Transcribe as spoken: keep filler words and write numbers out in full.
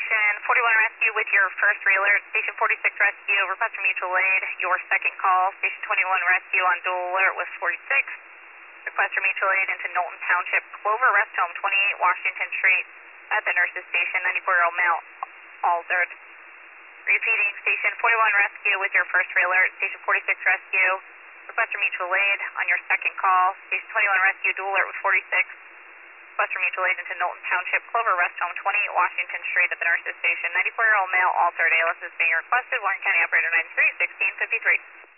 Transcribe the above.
Station forty-one Rescue with your first re-alert. Station forty-six Rescue, request for mutual aid. Your second call. Station twenty-one Rescue on dual alert with forty-six. Request for mutual aid into Knowlton Township, Clover Rest Home, twenty-eight Washington Street at the nurse's station, ninety-four-year-old male, altered. Repeating, Station forty-one Rescue with your first re-alert. Station forty-six Rescue, request for mutual aid on your second call. Station twenty-one Rescue, dual alert with forty-six. Request for mutual aid into Knowlton Township, Clover Rest Home, twenty-eight Washington Street at the nurse's station, ninety-four-year-old male, altered. A L S is being requested. Warren County Operator ninety-three, sixteen fifty-three.